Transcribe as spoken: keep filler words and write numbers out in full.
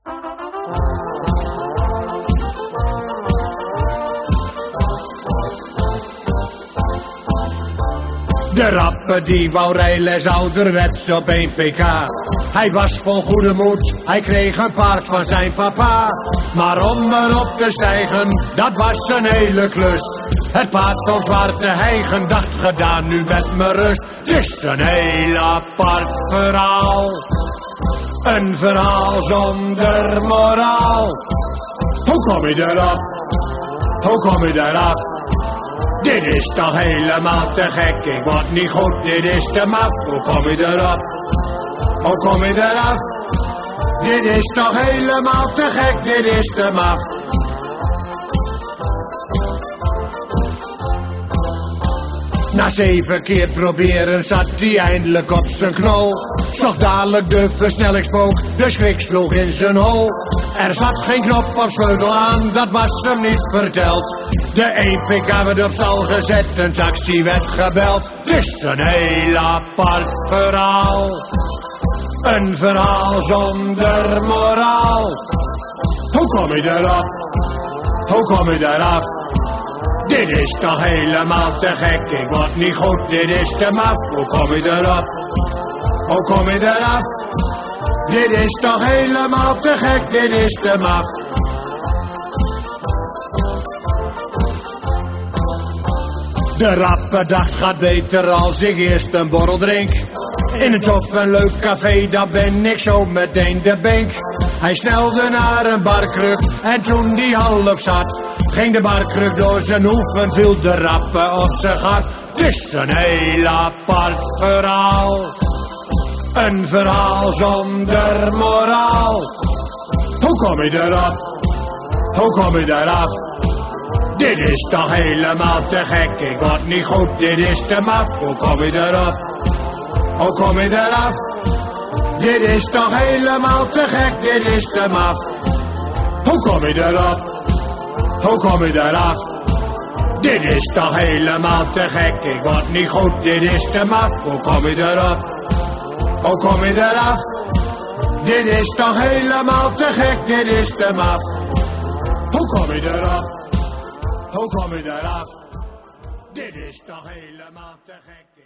De rappe die wou rijles ouderwets op één pk. Hij was vol goede moed, hij kreeg een paard van zijn papa. Maar om erop te stijgen, dat was een hele klus. Het paard stond zwaar te hijgen, dacht gedaan nu met me rust. Het is een heel apart verhaal, een verhaal zonder moraal. Hoe kom je erop? Hoe kom je eraf? Dit is toch helemaal te gek, ik word niet goed, dit is te maf. Hoe kom je erop? Hoe kom je eraf? Dit is toch helemaal te gek, dit is te maf. Na zeven keer proberen zat hij eindelijk op zijn knol. Zocht dadelijk de versnellingspook, de schrik sloeg in zijn hol. Er zat geen knop of sleutel aan, dat was hem niet verteld. De één pk werd op stal gezet, een taxi werd gebeld. Het is een heel apart verhaal, een verhaal zonder moraal. Hoe kom je erop? Hoe kom je eraf? Dit is toch helemaal te gek, ik word niet goed, dit is te maf. Hoe kom je erop? Hoe kom je eraf? Dit is toch helemaal te gek, dit is te maf. De rappe dacht gaat beter als ik eerst een borrel drink. In een tof en leuk café, daar ben ik zo meteen de bank. Hij snelde naar een barkruk en toen die half zat, ging de barkruk door zijn hoef en viel de rappe op zijn gat. Het is een heel apart verhaal, een verhaal zonder moraal. Hoe kom je erop? Hoe kom je eraf? Dit is toch helemaal te gek, ik word niet goed, dit is te maf. Hoe kom je erop? Hoe kom je eraf? Dit is toch helemaal te gek, dit is te maf. Hoe kom je erop? Hoe kom je eraf? Dit is toch helemaal te gek, ik word niet goed, dit is te maf. Hoe kom je erop? Hoe kom je eraf? Dit is toch helemaal te gek, dit is te maf. Hoe kom je erop? Hoe kom je eraf? Dit is toch helemaal te gek.